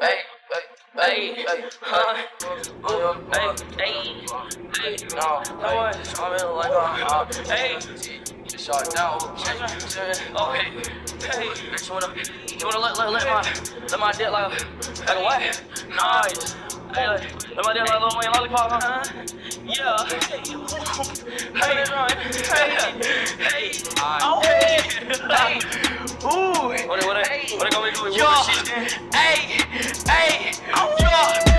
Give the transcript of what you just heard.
Hey, hey, hey, hey, no, I'm in like hey, shot down, okay, hey, bitch, you wanna let my dick like a what? Nice. Hey, let my dick like Lil Wayne lollipop, huh? Yeah. Hey, hey, oh, hey, ooh, what it gonna be? Yo, hey, oh, yeah.